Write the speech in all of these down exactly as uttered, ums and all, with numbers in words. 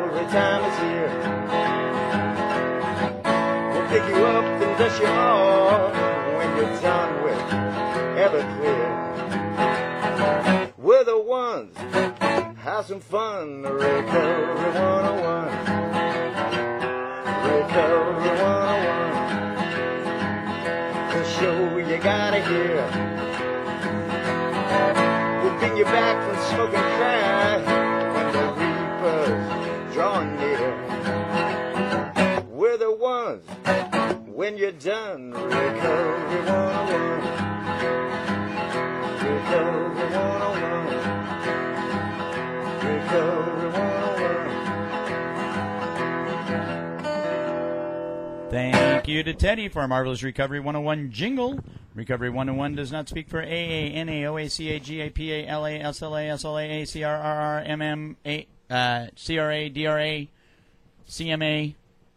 recovery time is here. We'll pick you up and dust you off when you're done with Everclear. We're the ones, have some fun, Recovery one oh one. Recovery one oh one. The show you gotta hear. We'll bring you back from smoking crack when the reaper's drawing near. We're the ones, when you're done, Recovery one oh one. Recovery one oh one. Recovery one oh one. Thank you to Teddy for our marvelous Recovery one oh one jingle. Recovery one oh one does not speak for A A, N A, O A, C A, G A, P A, L A, S L A, S L A, A, C R R R, M M A, uh, C R A, D R A, C M A,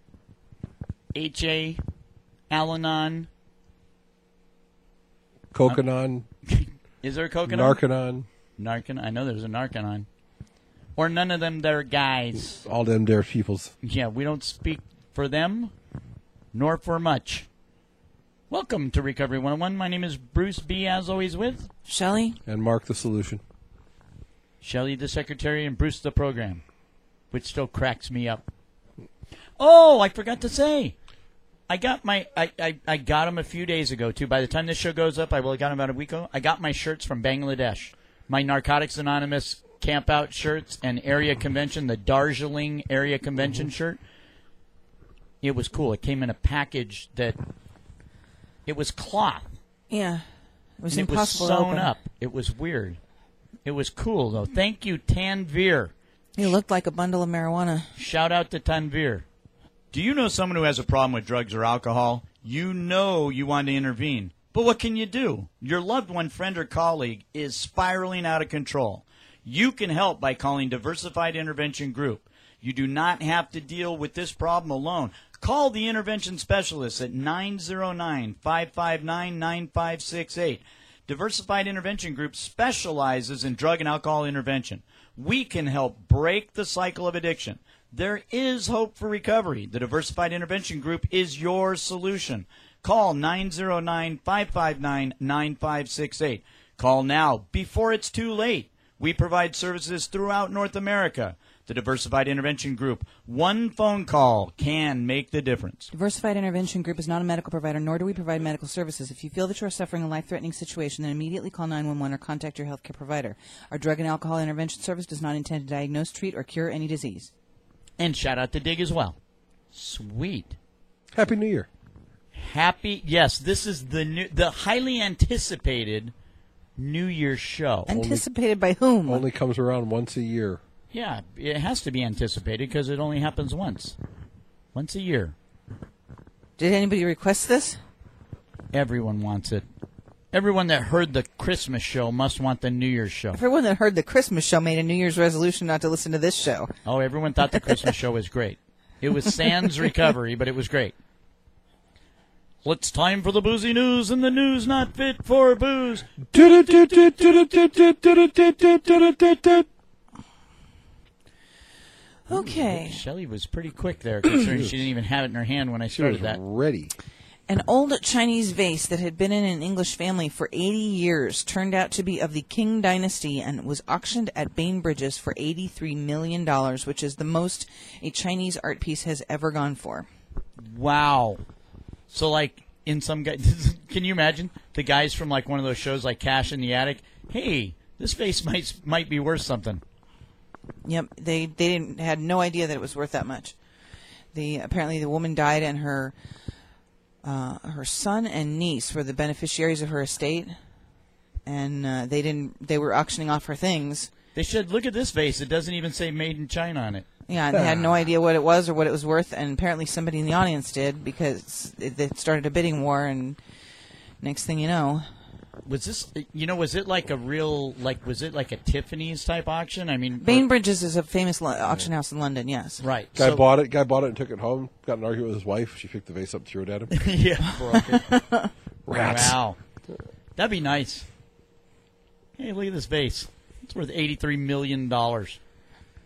H A, Al-Anon. Coconon. Is there a Coconon? Narcanon. Narcan. I know there's a Narcanon. Or none of them, they're guys. All them there peoples. Yeah, we don't speak for them, nor for much. Welcome to Recovery one oh one. My name is Bruce B., as always, with Shelley. And Mark the Solution. Shelley the Secretary and Bruce the Program, which still cracks me up. Oh, I forgot to say. I got my I, I, I got them a few days ago, too. By the time this show goes up, I will have got them about a week ago. I got my shirts from Bangladesh. My Narcotics Anonymous camp out shirts and area convention, the Darjeeling area convention mm-hmm. shirt. It was cool. It came in a package that it was cloth. Yeah. It was and impossible it was to sewn open. up. It was weird. It was cool, though. Thank you, Tanvir. You looked like a bundle of marijuana. Shout out to Tanvir. Do you know someone who has a problem with drugs or alcohol? You know you want to intervene. But what can you do? Your loved one, friend, or colleague is spiraling out of control. You can help by calling Diversified Intervention Group. You do not have to deal with this problem alone. Call the intervention specialists at nine zero nine, five five nine, nine five six eight. Diversified Intervention Group specializes in drug and alcohol intervention. We can help break the cycle of addiction. There is hope for recovery. The Diversified Intervention Group is your solution. Call nine zero nine, five five nine, nine five six eight. Call now before it's too late. We provide services throughout North America. The Diversified Intervention Group. One phone call can make the difference. Diversified Intervention Group is not a medical provider, nor do we provide medical services. If you feel that you are suffering a life-threatening situation, then immediately call nine one one or contact your healthcare provider. Our drug and alcohol intervention service does not intend to diagnose, treat, or cure any disease. And shout out to Dig as well. Sweet. Happy New Year. Happy, yes, this is the new, the highly anticipated New Year's show. Anticipated by whom? Only comes around once a year. Yeah, it has to be anticipated because it only happens once. Once a year. Did anybody request this? Everyone wants it. Everyone that heard the Christmas show must want the New Year's show. Everyone that heard the Christmas show made a New Year's resolution not to listen to this show. Oh, everyone thought the Christmas show was great. It was sans recovery, but it was great. Well, it's time for the boozy news, and the news not fit for booze. Okay. Shelley was pretty quick there, considering she didn't even have it in her hand when I started that. Ready. An old Chinese vase that had been in an English family for eighty years turned out to be of the Qing dynasty and was auctioned at Bainbridges for eighty-three million dollars, which is the most a Chinese art piece has ever gone for. Wow. So, like, in some guy, can you imagine the guys from, like, one of those shows like Cash in the Attic? Hey, this vase might might be worth something. Yep, they they didn't had no idea that it was worth that much. The apparently the woman died and her uh, her son and niece were the beneficiaries of her estate, and uh, they didn't they were auctioning off her things. They should look at this vase. It doesn't even say "Made in China" on it. Yeah, and they had no idea what it was or what it was worth, and apparently somebody in the audience did because it, it started a bidding war, and next thing you know. Was this, you know, was it like a real, like, was it like a Tiffany's type auction? I mean, Bainbridges is a famous lo- auction house in London, yes. Right. Guy so, bought it. Guy bought it and took it home. Got in an argument with his wife. She picked the vase up and threw it at him. Yeah. Broke it. Rats. Wow. That'd be nice. Hey, look at this vase. It's worth eighty-three million dollars.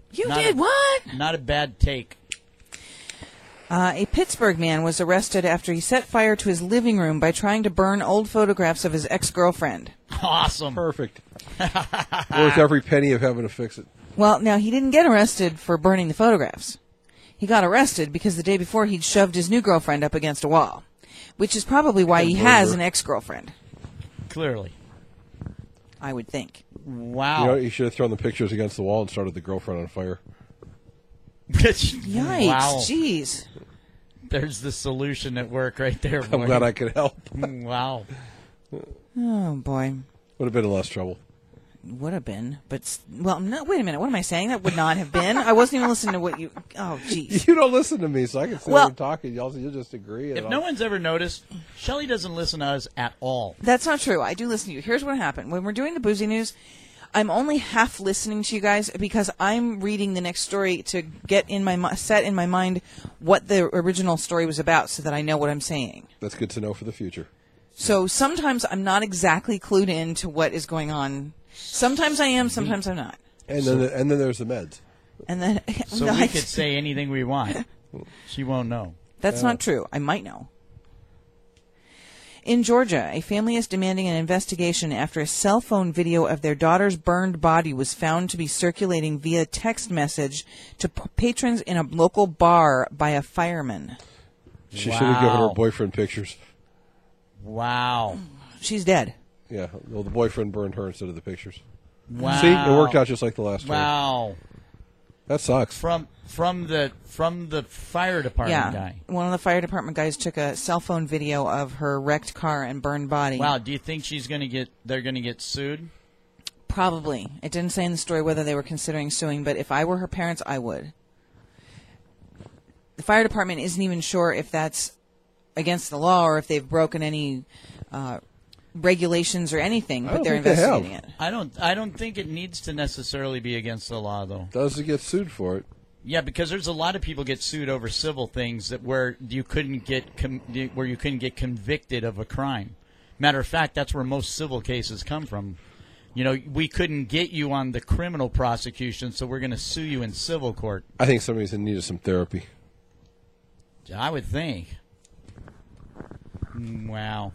You Not did a- what? Not a bad take. Uh, a Pittsburgh man was arrested after he set fire to his living room by trying to burn old photographs of his ex-girlfriend. Awesome. Perfect. Worth every penny of having to fix it. Well, now, he didn't get arrested for burning the photographs. He got arrested because the day before he'd shoved his new girlfriend up against a wall, which is probably why he Good has murder. an ex-girlfriend, Clearly. I would think. Wow. You know, he should have thrown the pictures against the wall and started the girlfriend on fire. Yikes, Wow. jeez. There's the solution at work right there, boy. I'm glad I could help. Wow. Oh, boy. Would have been in less trouble. Would have been, but, s- well, no, wait a minute. What am I saying? That would not have been. I wasn't even listening to what you, oh, jeez. You don't listen to me, so I can sit Well- there and talk, and y'all you'll just agree. And If I'll- no one's ever noticed, Shelley doesn't listen to us at all. That's not true. I do listen to you. Here's what happened. When we're doing the Boozy News, I'm only half listening to you guys because I'm reading the next story to get in my mi- set in my mind what the original story was about so that I know what I'm saying. That's good to know for the future. So sometimes I'm not exactly clued in to what is going on. Sometimes I am, sometimes I'm not. And then and then there's the meds. And then So No, we I- could say anything we want. She won't know. That's not true. I might know. In Georgia, a family is demanding an investigation after a cell phone video of their daughter's burned body was found to be circulating via text message to p- patrons in a local bar by a fireman. She should have given her Wow. boyfriend pictures. Wow. She's dead. Yeah, well, the boyfriend burned her instead of the pictures. Wow. See, it worked out just like the last one. Wow. That sucks. From from the from the fire department Yeah. guy. One of the fire department guys took a cell phone video of her wrecked car and burned body. Wow, do you think she's going to get they're going to get sued? Probably. It didn't say in the story whether they were considering suing, but if I were her parents, I would. The fire department isn't even sure if that's against the law or if they've broken any uh, regulations or anything, I but don't they're think they have. investigating it. I don't I don't think it needs to necessarily be against the law though. Does he get sued for it? Yeah, because there's a lot of people get sued over civil things that where you couldn't get com- where you couldn't get convicted of a crime. Matter of fact, that's where most civil cases come from. You know, we couldn't get you on the criminal prosecution, so we're going to sue you in civil court. I think somebody's in need of some therapy. I would think. Mm, Wow.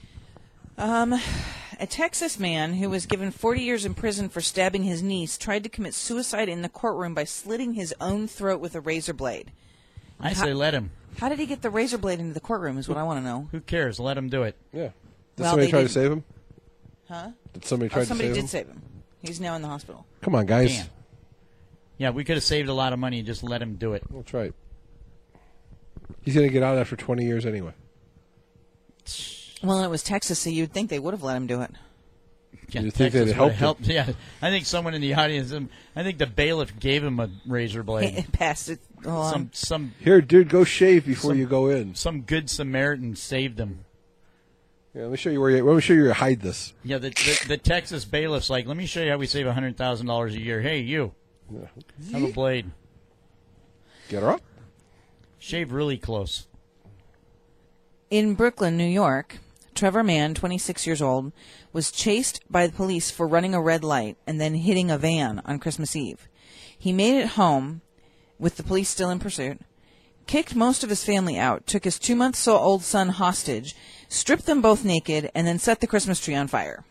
Um, a Texas man who was given forty years in prison for stabbing his niece tried to commit suicide in the courtroom by slitting his own throat with a razor blade. I say let him. How did he get the razor blade into the courtroom is what I want to know. Who cares? Let him do it. Yeah. Did Well, somebody they try to didn't. save him? Huh? Did somebody try Oh, somebody to save did him? save him. He's now in the hospital. Come on, guys. Damn. Yeah, we could have saved a lot of money and just let him do it. That's right. He's going to get out after twenty years anyway. Well, it was Texas, so you'd think they would have let him do it. Yeah, You think Texas they'd would've helped him? helped? Yeah, I think someone in the audience. um, I think the bailiff gave him a razor blade. Passed it along. some some Here, dude, go shave before Some- you go in. some good Samaritan saved him. Yeah, let me show you where you. Let me show you where you hide this. Yeah, the, the the Texas bailiff's like, let me show you how we save a hundred thousand dollars a year. Hey, you have a blade. Get her up. Shave really close. In Brooklyn, New York, Trevor Mann, twenty-six years old, was chased by the police for running a red light and then hitting a van on Christmas Eve. He made it home with the police still in pursuit, kicked most of his family out, took his two-month-old son hostage, stripped them both naked, and then set the Christmas tree on fire.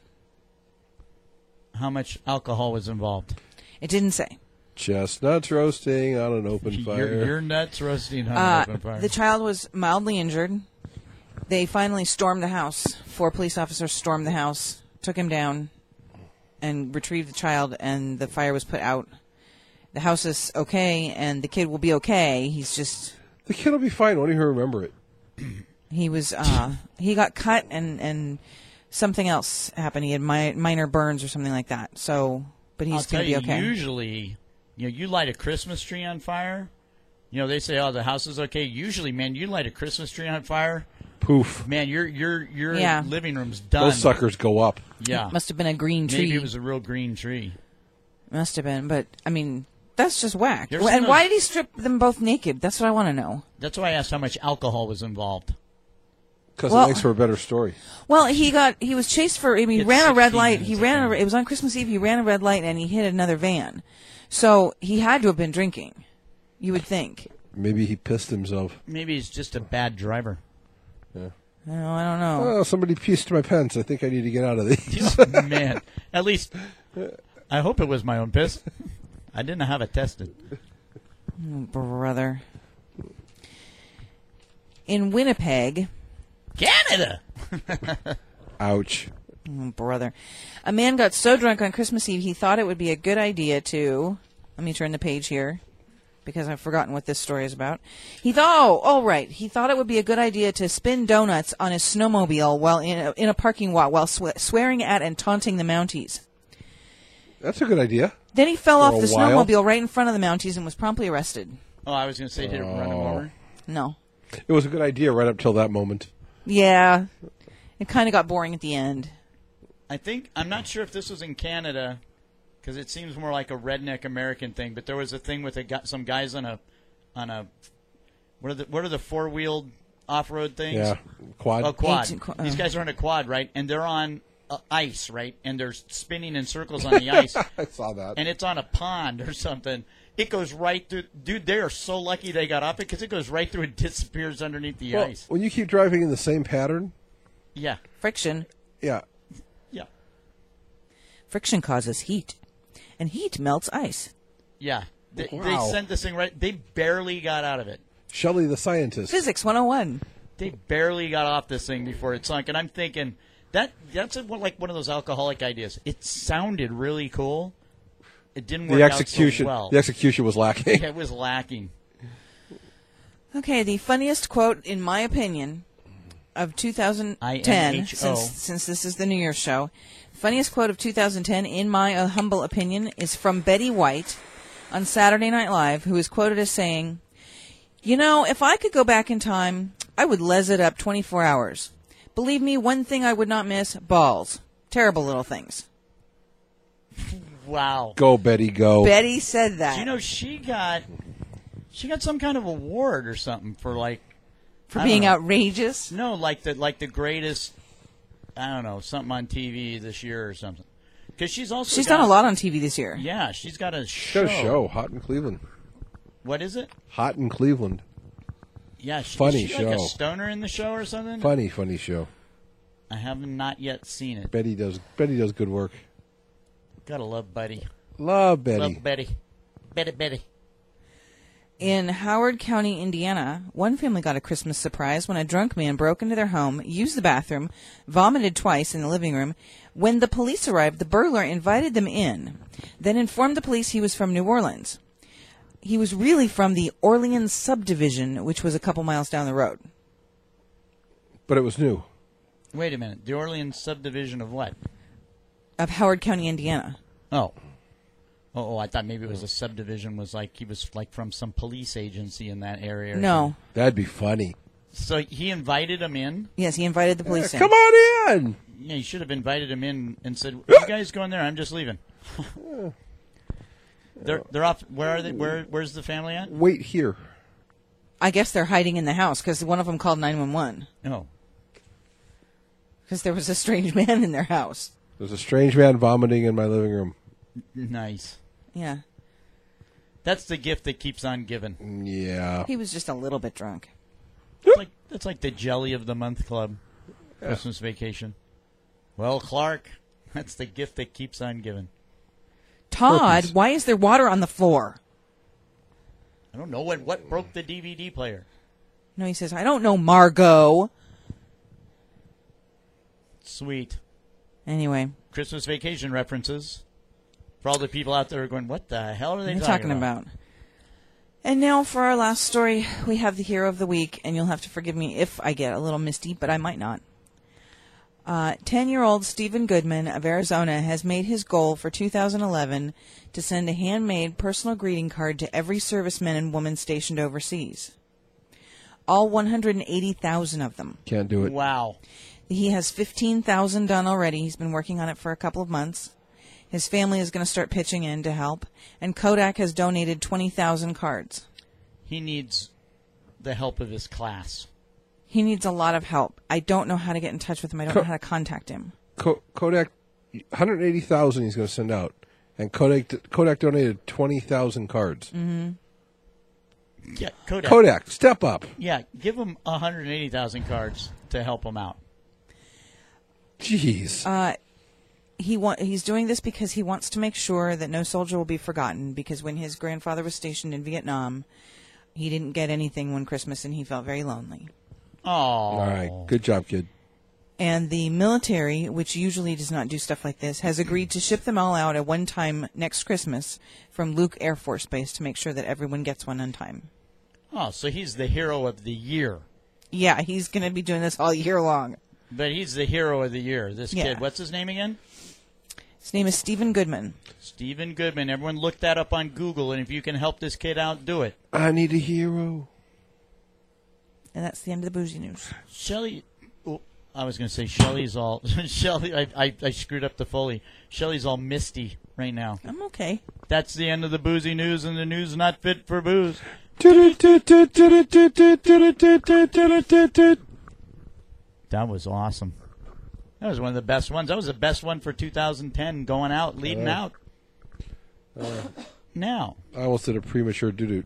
How much alcohol was involved? It didn't say. Chestnuts roasting on an open fire. Your, your nuts roasting on Uh, an open fire. the child was mildly injured. They finally stormed the house. Four police officers stormed the house, took him down, and retrieved the child, and the fire was put out. The house is okay, and the kid will be okay. He's just, The kid will be fine. Won't even remember it. he was, uh, he got cut, and, and something else happened. He had mi- minor burns or something like that. So, but I'll he's tell going to be you, okay. usually, you know, you light a Christmas tree on fire. You know, they say, "Oh, the house is okay." Usually, man, you light a Christmas tree on fire, Poof. man, your your your Yeah. living room's done. Those suckers go up. Yeah, Must have been a green tree. maybe it was a real green tree. Must have been, but I mean, that's just whack. You ever And seen why those- did he strip them both naked? That's what I want to know. That's why I asked how much alcohol was involved. Because Well- it makes for a better story. Well, he got he was chased for. I mean, he It's ran a red sixteen light. He minutes, ran. I A, think. it was on Christmas Eve. He ran a red light and he hit another van. So he had to have been drinking, you would think. Maybe he pissed himself. Maybe he's just a bad driver. Yeah. Oh, I don't know. Oh, somebody pissed my pants. I think I need to get out of these. Oh, man, at least I hope it was my own piss. I didn't have it tested. Oh, brother. In Winnipeg, Canada. Ouch. oh, brother, a man got so drunk on Christmas Eve he thought it would be a good idea to. Let me turn the page here, because I've forgotten what this story is about. He thought, oh, oh, right. He thought it would be a good idea to spin donuts on his snowmobile while in a, in a parking lot while swe- swearing at and taunting the Mounties. That's a good idea. Then he fell For off a the while? snowmobile right in front of the Mounties and was promptly arrested. Oh, I was going to say, did it run him Oh. over? No. It was a good idea right up till that moment. Yeah. It kind of got boring at the end. I think, I'm not sure if this was in Canada, because it seems more like a redneck American thing, but there was a thing with a, gu- some guys on a, on a, what are the, what are the four-wheeled off-road things? Yeah. Quad. Oh, quad. Eighteen qu- These uh. guys are on a quad, right? And they're on uh, ice, right? And they're spinning in circles on the ice. I saw that. And it's on a pond or something. It goes right through. Dude, they are so lucky they got off it because it goes right through and disappears underneath the Well, ice. when you keep driving in the same pattern, Yeah. Friction. yeah. Yeah. Friction causes heat. And heat melts ice. Yeah. They, Wow. they sent this thing right. They barely got out of it. Shelley the scientist. Physics one oh one. They barely got off this thing before it sunk. And I'm thinking, that that's a, what, like one of those alcoholic ideas. It sounded really cool. It didn't work The execution. out so well. The execution was lacking. Yeah, it was lacking. Okay, the funniest quote, in my opinion, of two thousand ten, I N H O. since, since this is the New Year's show, funniest quote of two thousand ten, in my uh, humble opinion, is from Betty White on Saturday Night Live, who is quoted as saying, "You know, if I could go back in time, I would les it up twenty-four hours. Believe me, one thing I would not miss, balls. Terrible little things." Wow. Go, Betty, go. Betty said that. Do you know she got she got some kind of award or something for like for I being don't know. outrageous? No, like the like the greatest. I don't know, something on T V this year or something. Because she's also She's got, done a lot on T V this year. Yeah, she's got a show. Got a show. Hot in Cleveland. What is it? Hot in Cleveland. Yeah, she, Funny is she like a show. stoner in the show or something? Funny, funny show. I have not yet seen it. Betty does. Betty does good work. Gotta love Buddy. Love Betty. Love Betty. Betty, Betty. In Howard County, Indiana, one family got a Christmas surprise when a drunk man broke into their home, used the bathroom, vomited twice in the living room. When the police arrived, the burglar invited them in, then informed the police he was from New Orleans. He was really from the Orleans subdivision, which was a couple miles down the road. But it was new. Wait a minute. The Orleans subdivision of what? Of Howard County, Indiana. Oh. Oh, oh, I thought maybe it was a subdivision, was like he was like from some police agency in that area. or No. That'd be funny. something. So he invited him in? Yes, he invited the police in. Come on in. Yeah, you should have invited him in and said, "You guys go in there. I'm just leaving." they're they're off. Where are they? Where where's the family at? Wait here. I guess they're hiding in the house because one of them called nine one one Oh, because there was a strange man in their house. There's a strange man vomiting in my living room. nice. Yeah. That's the gift that keeps on giving. Yeah. He was just a little bit drunk. It's like that's like the Jelly of the Month Club, Christmas Vacation. Well, Clark, that's the gift that keeps on giving. Todd, Herpes. why is there water on the floor? I don't know what what broke the D V D player. No, he says, I don't know, Margot. Sweet. Anyway, Christmas Vacation references for all the people out there who are going, what the hell are they what are you talking, talking about? And now for our last story, we have the hero of the week, and you'll have to forgive me if I get a little misty, but I might not. Uh, ten-year-old Stephen Goodman of Arizona has made his goal for two thousand eleven to send a handmade personal greeting card to every serviceman and woman stationed overseas. All one hundred eighty thousand of them. Can't do it. Wow. He has fifteen thousand done already. He's been working on it for a couple of months. His family is going to start pitching in to help, and Kodak has donated twenty thousand cards. He needs the help of his class. He needs a lot of help. I don't know how to get in touch with him. I don't Co- know how to contact him. Ko- Kodak, one hundred eighty thousand he's going to send out. And Kodak Kodak donated twenty thousand cards. Mm-hmm. Yeah, Kodak. Kodak, step up. Yeah, give them one hundred eighty thousand cards to help them out. Jeez. Uh, he wa- he's doing this because he wants to make sure that no soldier will be forgotten, because when his grandfather was stationed in Vietnam, he didn't get anything one Christmas and he felt very lonely. Oh. All right. Good job, kid. And the military, which usually does not do stuff like this, has agreed to ship them all out at one time next Christmas from Luke Air Force Base to make sure that everyone gets one on time. Oh, so he's the hero of the year. Yeah, he's going to be doing this all year long. But he's the hero of the year, this Yeah. kid. What's his name again? His name is Stephen Goodman. Stephen Goodman. Everyone look that up on Google, and if you can help this kid out, do it. I need a hero. And that's the end of the boozy news. Shelley, oh, I was going to say Shelley's all, Shelley, I, I, I screwed up the Foley. Shelley's all misty right now. I'm okay. That's the end of the boozy news, and the news not fit for booze. That was awesome. That was one of the best ones. That was the best one for two thousand ten, going out, leading Uh, out. Uh, Now. I almost did a premature doo-doo.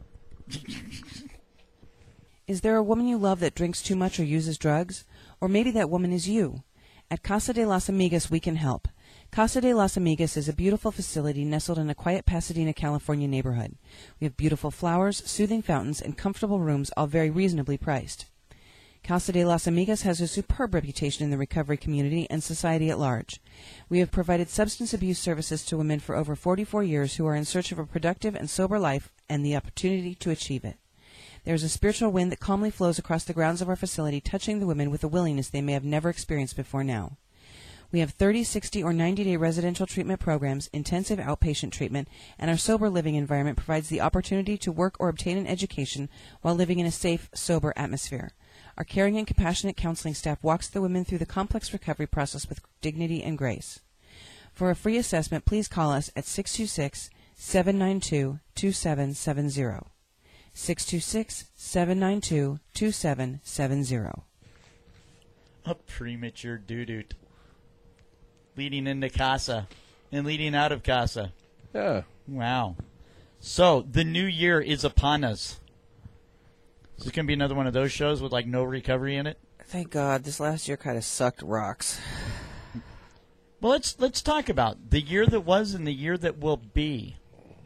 Is there a woman you love that drinks too much or uses drugs? Or maybe that woman is you. At Casa de las Amigas, we can help. Casa de las Amigas is a beautiful facility nestled in a quiet Pasadena, California neighborhood. We have beautiful flowers, soothing fountains, and comfortable rooms, all very reasonably priced. Casa de las Amigas has a superb reputation in the recovery community and society at large. We have provided substance abuse services to women for over forty-four years who are in search of a productive and sober life and the opportunity to achieve it. There is a spiritual wind that calmly flows across the grounds of our facility, touching the women with a willingness they may have never experienced before now. We have thirty, sixty, or ninety-day residential treatment programs, intensive outpatient treatment, and our sober living environment provides the opportunity to work or obtain an education while living in a safe, sober atmosphere. Our caring and compassionate counseling staff walks the women through the complex recovery process with dignity and grace. For a free assessment, please call us at six two six, seven nine two, two seven seven zero. six two six, seven nine two, two seven seven zero. A premature doo-doo. Leading into Casa and leading out of Casa. Yeah. Wow. So, the new year is upon us. Is this going to be another one of those shows with, like, no recovery in it? Thank God, this last year kind of sucked rocks. Well, let's let's talk about the year that was and the year that will be.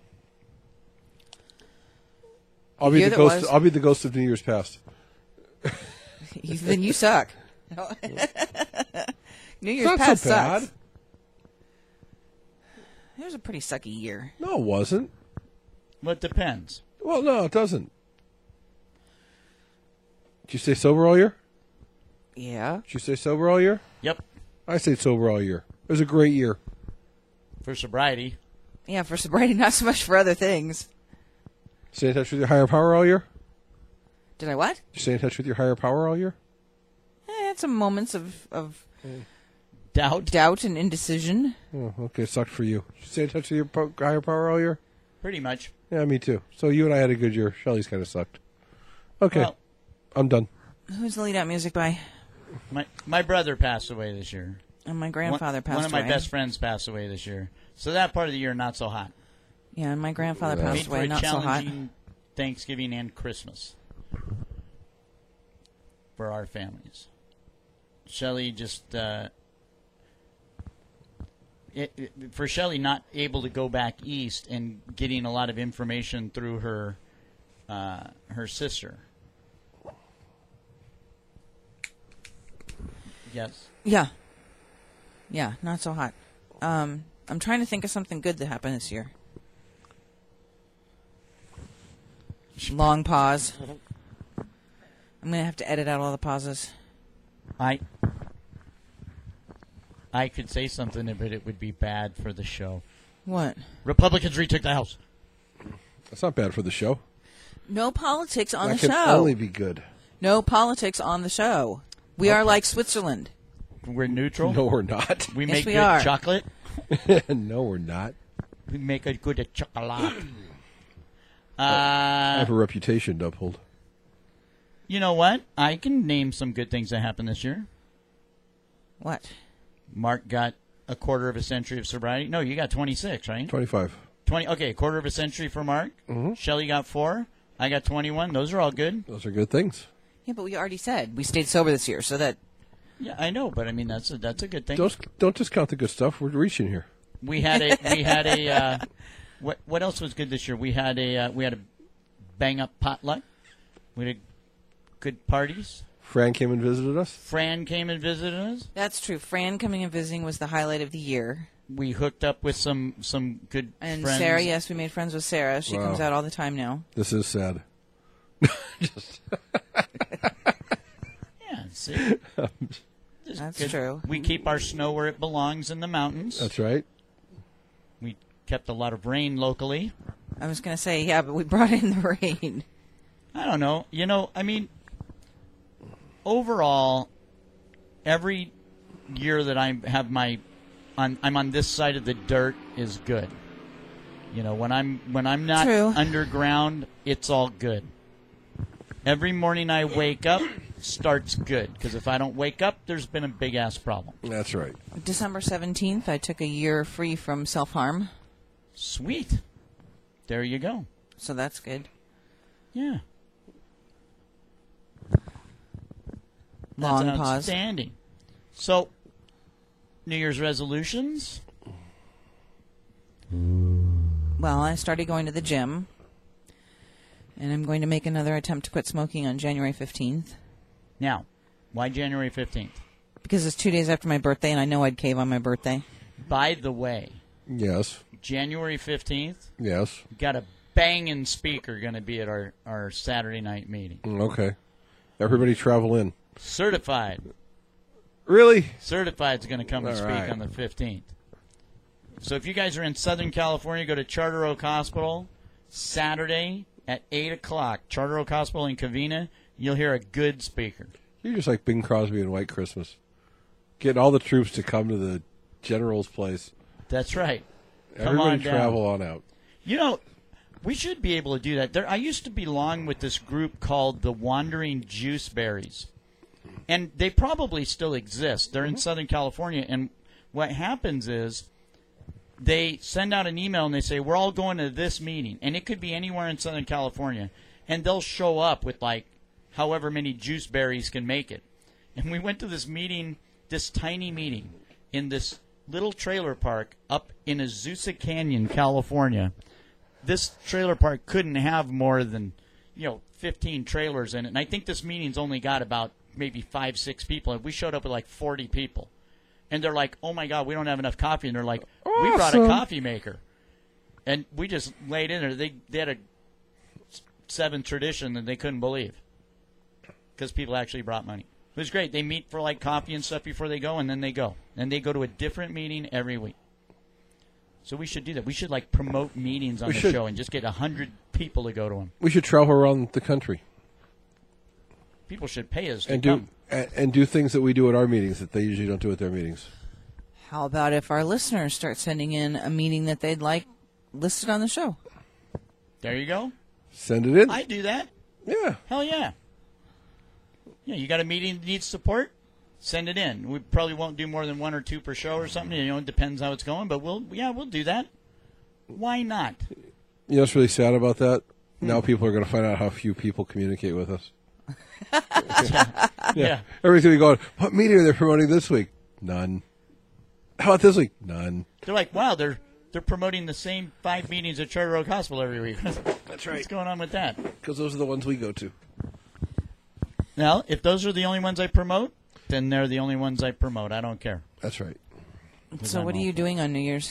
I'll be year the that ghost. was- I'll be the ghost of New Year's past. Then you suck. New Year's It's not past so bad. sucks. It was a pretty sucky year. No, it wasn't. Well, it depends. Well, no, it doesn't. Did you stay sober all year? Yeah. Did you stay sober all year? Yep. I stayed sober all year. It was a great year. For sobriety. Yeah, for sobriety, not so much for other things. Stay in touch with your higher power all year? Did I what? Did you stay in touch with your higher power all year? Eh, I had some moments of, of Doubt. doubt and indecision. Oh, okay, it sucked for you. Did you stay in touch with your po- higher power all year? Pretty much. Yeah, me too. So you and I had a good year. Shelley's kind of sucked. Okay, Well, I'm done. Who's the lead out music by? my my brother passed away this year. And my grandfather one, passed One of my away. best friends passed away this year. So that part of the year, not so hot. Yeah, and my grandfather Yeah. passed Made for away, a not so hot. challenging Thanksgiving and Christmas for our families. Shelley just uh, it, it, for Shelley not able to go back east and getting a lot of information through her uh, her sister. Yes. Yeah. Yeah, not so hot. Um, I'm trying to think of something good that happened this year. Long pause. I'm going to have to edit out all the pauses. I I could say something, but it would be bad for the show. What? Republicans retook the House. That's not bad for the show. No politics on that the can show. only be good. No politics on the show. We are like Switzerland. We're neutral. No, we're not. We Yes, make we good are. chocolate. No, we're not. We make a good chocolate. I Uh, have a reputation to uphold. you know what? I can name some good things that happened this year. What? Mark got a quarter of a century of sobriety. No, you got twenty-six, right? twenty-five. twenty. Okay, a quarter of a century for Mark. Mm-hmm. Shelley got four. I got twenty-one. Those are all good. Those are good things. Yeah, but we already said we stayed sober this year, so that Yeah, I know, but I mean that's a, that's a good thing. Don't don't discount the good stuff. We're reaching here. We had a we had a uh, what what else was good this year? We had a uh, we had a bang up potluck. We had good parties. Fran came and visited us. Fran came and visited us. that's true. Fran coming and visiting was the highlight of the year. We hooked up with some some good And friends. Sarah, yes, we made friends with Sarah. She Wow. comes out all the time now. This is sad. Just Yeah, see, Just That's good. true. We keep our snow where it belongs in the mountains. that's right. We kept a lot of rain locally. I was going to say, yeah, but we brought in the rain. I don't know. You know, I mean, overall, every year that I have my, on, I'm on this side of the dirt is good. You know, when I'm when I'm not True. underground, it's all good. Every morning I wake up starts good because if I don't wake up, there's been a big ass problem. That's right. December seventeenth, I took a year free from self-harm, Sweet. There you go. so that's good. Yeah. Long That's pause. outstanding. So, New Year's resolutions? Well, I started going to the gym, and I'm going to make another attempt to quit smoking on January fifteenth, Now, why January fifteenth? because it's two days after my birthday, and I know I'd cave on my birthday. By the way, Yes. January fifteenth, Yes. we got a banging speaker going to be at our, our Saturday night meeting. Mm, Okay. Everybody travel in. Certified. Really? Certified's going to come and All speak right. on the fifteenth. So if you guys are in Southern California, go to Charter Oak Hospital Saturday at eight o'clock. Charter Oak Hospital in Covina. You'll hear a good speaker. You're just like Bing Crosby and White Christmas. Getting all the troops to come to the general's place. That's right. Come Everybody on down. travel on out. You know, we should be able to do that. There, I used to belong with this group called the Wandering Juiceberries. And they probably still exist. They're in Southern California. And what happens is they send out an email and they say, we're all going to this meeting. And it could be anywhere in Southern California. And they'll show up with, like, however many juiceberries can make it. And we went to this meeting, this tiny meeting, in this little trailer park up in Azusa Canyon, California. This trailer park couldn't have more than, you know, fifteen trailers in it. And I think this meeting's only got about maybe five, six people. And we showed up with like forty people. And they're like, oh, my God, we don't have enough coffee. And they're like, we brought a Awesome. coffee maker. And we just laid in there. They, they had a seventh tradition that they couldn't believe because people actually brought money. It was great. They meet for like coffee and stuff before they go, and then they go. And they go to a different meeting every week. So we should do that. We should like promote meetings on We the should. show and just get a hundred people to go to them. We should travel around the country People should pay us to and do come. and, and do things that we do at our meetings that they usually don't do at their meetings. How about if our listeners start sending in a meeting that they'd like listed on the show? There you go. Send it in. I do that. yeah. Hell yeah. Yeah, you got a meeting that needs support? Send it in. We probably won't do more than one or two per show or something. You know, it depends how it's going, but we'll yeah, we'll do that. Why not? You know what's really sad about that? Now people are going to find out how few people communicate with us. Yeah. Everybody's going to be going, what meeting are they promoting this week? None. How about this week? None. They're like, wow, they're they're promoting the same five meetings at Charter Oak Hospital every week. That's right. What's going on with that? Because those are the ones we go to. Now, if those are the only ones I promote, then they're the only ones I promote. I don't care. That's right. So, I'm what are all you for doing on New Year's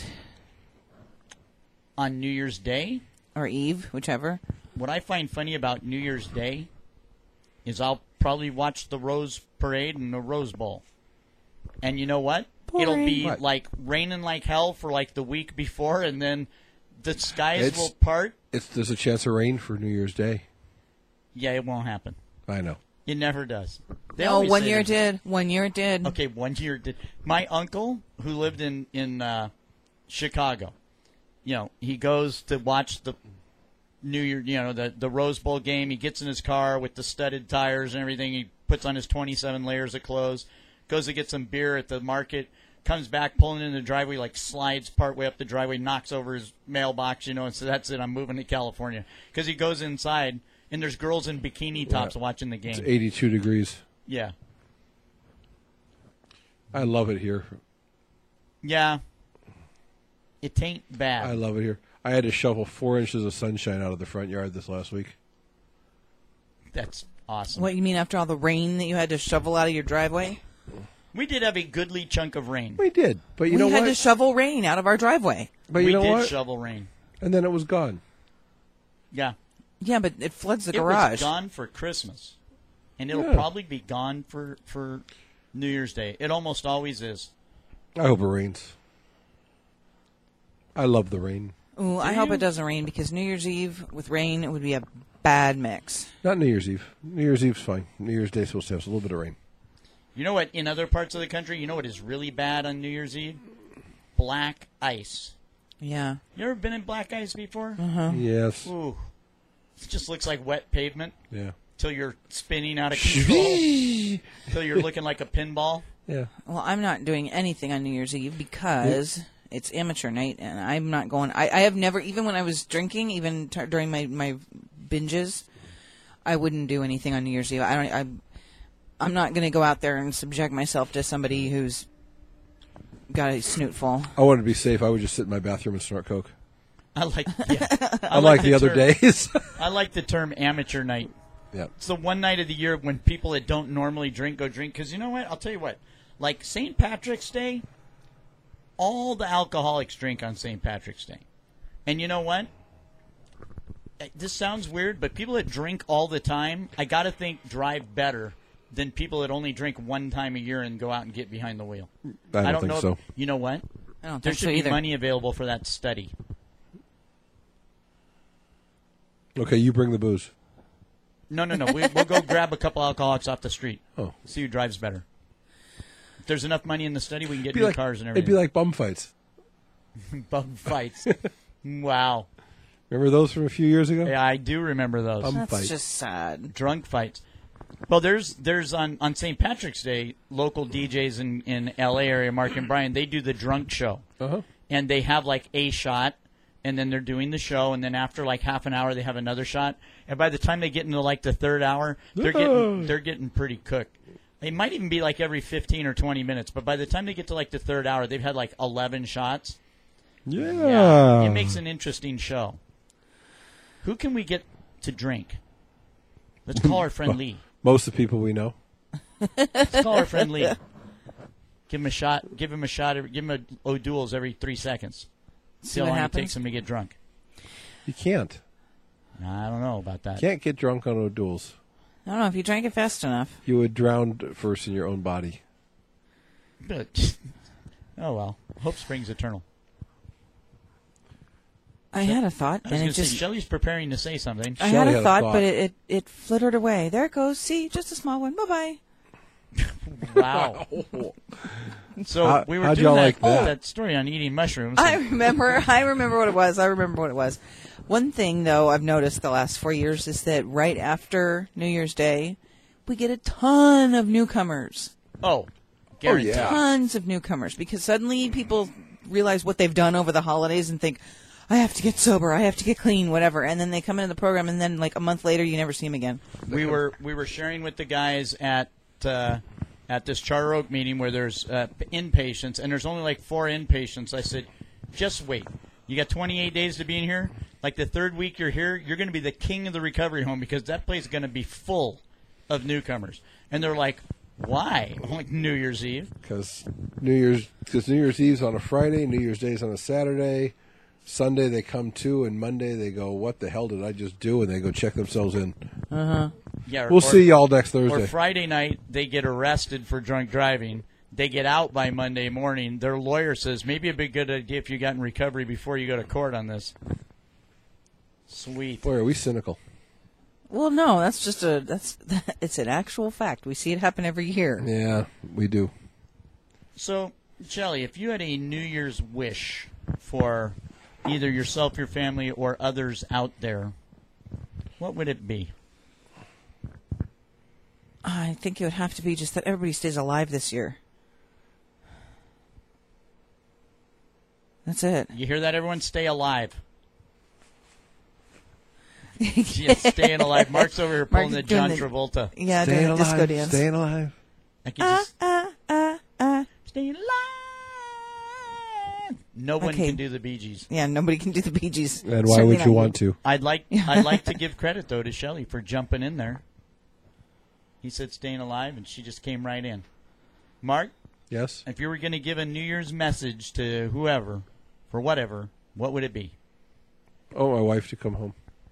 On New Year's Day, or Eve, whichever? what I find funny about New Year's Day is I'll probably watch the Rose Parade and the Rose Bowl. And you know what? It'll be What? like raining like hell for like the week before, and then the skies It's- will part. It's there's a chance of rain for New Year's Day. Yeah, it won't happen. I know. It never does. They Oh, always one say year it there's- did. One year it did. Okay, one year did. My uncle, who lived in in uh, Chicago, you know, he goes to watch the New Year, you know, the the Rose Bowl game. He gets in his car with the studded tires and everything. He puts on his twenty-seven layers of clothes. Goes to get some beer at the market. comes back pulling in the driveway, like slides partway up the driveway, knocks over his mailbox, you know, and so that's it. I'm moving to California. Because he goes inside, and there's girls in bikini tops Yeah. watching the game. It's eighty-two degrees. Yeah. I love it here. Yeah. It ain't bad. I love it here. I had to shovel four inches of sunshine out of the front yard this last week. That's awesome. What you mean after all the rain that you had to shovel out of your driveway? We did have a goodly chunk of rain. We did, but you we know had what? to shovel rain out of our driveway. but you we know did what? shovel rain. And then it was gone. Yeah. Yeah, but it floods the It garage. was gone for Christmas. And it'll Yeah. probably be gone for, for New Year's Day. It almost always is. I hope it rains. I love the rain. Ooh, I Do hope you? it doesn't rain because New Year's Eve with rain it would be a bad mix. Not New Year's Eve. New Year's Eve's fine. New Year's Day's supposed to have a little bit of rain. You know what, in other parts of the country, you know what is really bad on New Year's Eve? Black ice. Yeah. You ever been in black ice before? Uh-huh. Yes. Ooh. It just looks like wet pavement Yeah. till you're spinning out of control. Till you're looking like a pinball. Yeah. Well, I'm not doing anything on New Year's Eve because it's amateur night, and I'm not going. I, I have never, even when I was drinking, even t- during my, my binges, I wouldn't do anything on New Year's Eve. I don't. I, I'm not going to go out there and subject myself to somebody who's got a snoot full. I wanted to be safe. I would just sit in my bathroom and snort coke. I like, yeah. I Unlike the, other term, days. I like the term amateur night. Yeah. It's the one night of the year when people that don't normally drink go drink. Because you know what? I'll tell you what. Like Saint Patrick's Day, all the alcoholics drink on Saint Patrick's Day. And you know what? This sounds weird, but people that drink all the time, I got to think drive better than people that only drink one time a year and go out and get behind the wheel. I don't, think know. so. If, you know what? I don't There think should so be either. money available for that study. Okay, you bring the booze. No, no, no. We, we'll go grab a couple alcoholics off the street. Oh. See who drives better. If there's enough money in the study, we can get It'd be new like, cars and it'd everything. be like bum fights. Bum fights. Wow. Remember those from a few years ago? Yeah, I do remember those. Bum That's fight. just sad. Drunk fights. Well, there's there's on, on Saint Patrick's Day, local D Js in, in L A area, Mark and Brian, they do the drunk show. Uh-huh. And they have like a shot, and then they're doing the show, and then after like half an hour, they have another shot. And by the time they get into like the third hour, they're getting they're getting pretty cooked. It might even be like every fifteen or twenty minutes, but by the time they get to like the third hour, they've had like eleven shots. Yeah. Yeah, it makes an interesting show. Who can we get to drink? Let's call our friend Lee. Most of the people we know. Let's call our friend Lee. Give him a shot. Give him a shot. Every, give him a O'Doul's every three seconds. See, See how what long happens? it takes him to get drunk. You can't. I don't know about that. Can't get drunk on O'Doul's. I don't know if you drank it fast enough. You would drown first in your own body. But, oh well. Hope springs eternal. I had a thought, I was and going it to say, just. Shelley's preparing to say something. I Shelley had a had a thought, thought. but it, it, it flittered away. There it goes. See, just a small one. Bye bye. Wow. So How- we were how'd doing y'all that, like that? that story on eating mushrooms. I remember. I remember what it was. I remember what it was. One thing, though, I've noticed the last four years is that right after New Year's Day, we get a ton of newcomers. oh, guaranteed. yeah. Tons of newcomers because suddenly people realize what they've done over the holidays and think, I have to get sober, I have to get clean, whatever. And then they come into the program, and then like a month later, you never see them again. We were we were sharing with the guys at uh, at this Charter Oak meeting where there's uh, inpatients, and there's only like four inpatients. I said, just wait. You got twenty-eight days to be in here. Like the third week you're here, you're going to be the king of the recovery home because that place is going to be full of newcomers. And they're like, why? I'm like, New Year's Eve. Because New Year's, because New Year's Eve's on a Friday, New Year's Day's on a Saturday, Sunday they come to, and Monday they go, what the hell did I just do? And they go check themselves in. Yeah, or, We'll see y'all next Or Thursday. Friday night, they get arrested for drunk driving. They get out by Monday morning. Their lawyer says, maybe it'd be a good idea if you got in recovery before you go to court on this. Sweet. Boy, are we cynical. Well, no, that's just a that's it's an actual fact. We see it happen every year. Yeah, we do. So, Shelley, if you had a New Year's wish for either yourself, your family, or others out there, what would it be? I think it would have to be just that everybody stays alive this year. That's it. You hear that, everyone? Stay alive. Yes, staying alive. Mark's over here pulling Mark's the John doing the- Travolta. Yeah, Staying doing a disco alive, dance. staying alive. I can just Uh, uh, uh. stay alive. No one Okay. can do the Bee Gees. Yeah, nobody can do the Bee Gees. And why Certainly would you not want to? I'd like I'd like to give credit though to Shelley for jumping in there. He said staying alive, and she just came right in. Mark, Yes? if you were going to give a New Year's message to whoever, for whatever, what would it be? Oh, my wife to come home.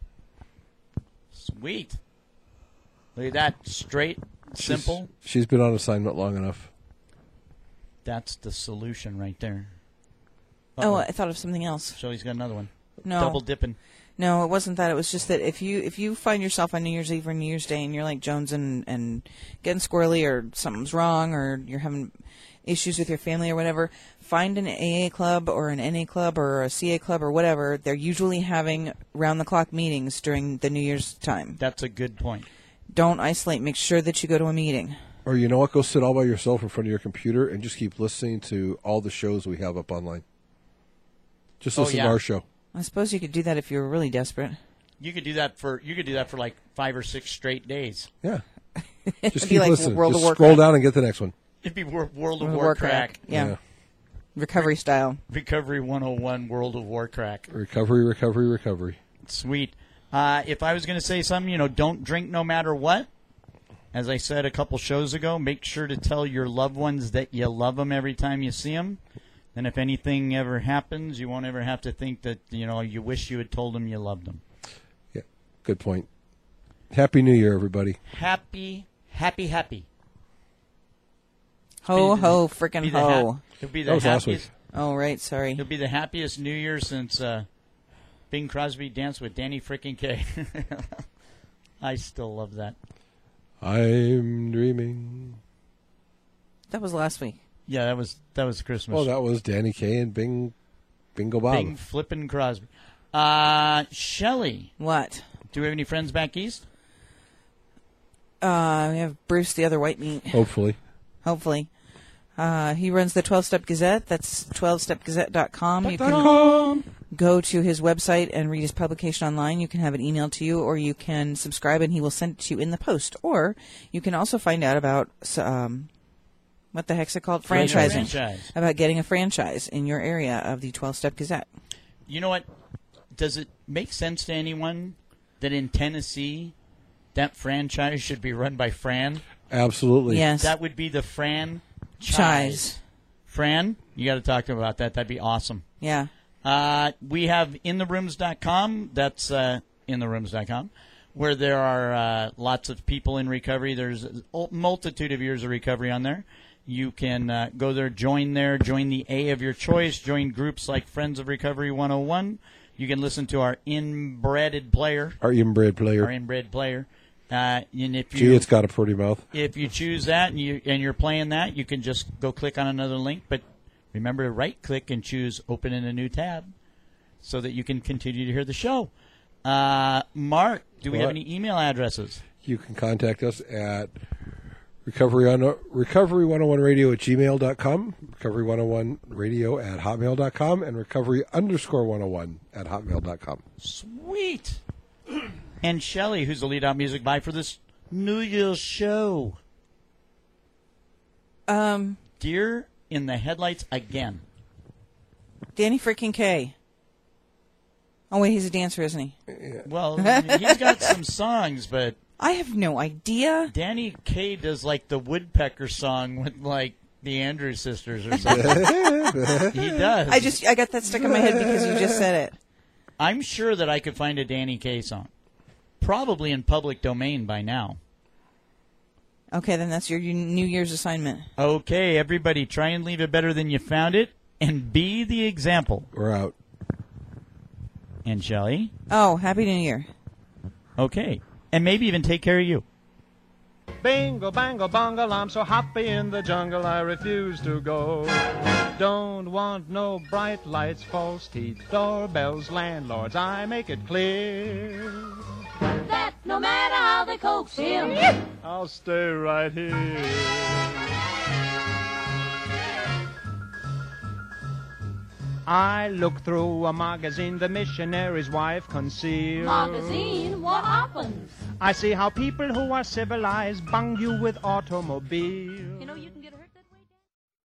Sweet. Look at that. Straight, simple. She's, she's been on assignment long enough. That's the solution right there. Oh, Uh-oh. I thought of something else. Shelley's got another one. No. Double dipping. No, it wasn't that. It was just that if you if you find yourself on New Year's Eve or New Year's Day and you're like Jones and, and getting squirrely or something's wrong or you're having issues with your family or whatever, find an A A club or an N A club or a C A club or whatever. They're usually having round-the-clock meetings during the New Year's time. That's a good point. Don't isolate. Make sure that you go to a meeting. Or you know what? Go sit all by yourself in front of your computer and just keep listening to all the shows we have up online. Just Oh, listen yeah. to our show. I suppose you could do that if you were really desperate. You could do that for you could do that for like five or six straight days. Yeah. It'd Just be keep like listening. World of Just Warcraft. scroll down and get the next one. It'd be Wor- World of World of War crack. Yeah. Yeah. Recovery style. Recovery one oh one World of War crack. Recovery, recovery, recovery. Sweet. Uh, if I was going to say something, you know, don't drink no matter what. As I said a couple shows ago, make sure to tell your loved ones that you love them every time you see them. And if anything ever happens, you won't ever have to think that, you know, you wish you had told them you loved them. Yeah. Good point. Happy New Year, everybody. Happy, happy, happy. Ho, Be the- ho, Be frickin' the ho. hap- It'll be the That was last happiest. week. Oh, right, sorry. It'll be the happiest New Year since uh, Bing Crosby danced with Danny frickin' Kaye. I still love that. I'm dreaming. That was last week. Yeah, that was that was Christmas. Well, that was Danny Kaye and Bing, Bingo Bob. Bing flippin' Crosby. Uh, Shelley, What? do we have any friends back east? Uh, we have Bruce, the other white meat, Hopefully. hopefully. Uh, he runs the twelve-Step Gazette. That's twelve step gazette dot com. You can go to his website and read his publication online. You can have it emailed to you, or you can subscribe and he will send it to you in the post. Or you can also find out about, um, what the heck's it called? Franchising. Franchise. About getting a franchise in your area of the twelve-Step Gazette. You know what? Does it make sense to anyone that in Tennessee that franchise should be run by Fran? Absolutely. Yes. That would be the Fran Chise. Fran, you got to talk to him about that. That'd be awesome. Yeah. Uh, we have in the rooms dot com. That's uh, in the rooms dot com, where there are uh, lots of people in recovery. There's a multitude of years of recovery on there. You can uh, go there, join there, join the A of your choice, join groups like Friends of Recovery one oh one. You can listen to our inbred player, Our inbred player. our inbred player. Uh, and if you Gee, it's got a pretty mouth. if you choose that and you and you're playing that, you can just go click on another link. But remember to right click and choose open in a new tab so that you can continue to hear the show. Uh, Mark, do we have What? any email addresses? You can contact us at recovery on recovery one oh one radio at gmail dot com, recovery one oh one radio at hotmail dot com, and recovery underscore one oh one at hotmail dot com. Sweet. And Shelley, who's the lead out music by for this New Year's show. Um, Deer in the headlights again. Danny freaking Kaye. Oh, wait, he's a dancer, isn't he? Well, he's got some songs, but I have no idea. Danny Kaye does like the Woodpecker song with like the Andrews sisters or something. He does. I just I got that stuck in my head because you just said it. I'm sure that I could find a Danny Kaye song. Probably in public domain by now. Okay, then that's your New Year's assignment. Okay, everybody, try and leave it better than you found it, and be the example. We're out. And Shelley? Oh, Happy New Year. Okay. And maybe even take care of you. Bingo, bango, bongo, I'm so happy in the jungle I refuse to go. Don't want no bright lights, false teeth, doorbells, landlords, I make it clear. That no matter how they coax him, I'll stay right here. I look through a magazine the missionary's wife concealed. Magazine, what happens? I see how people who are civilized bung you with automobile. You know, you can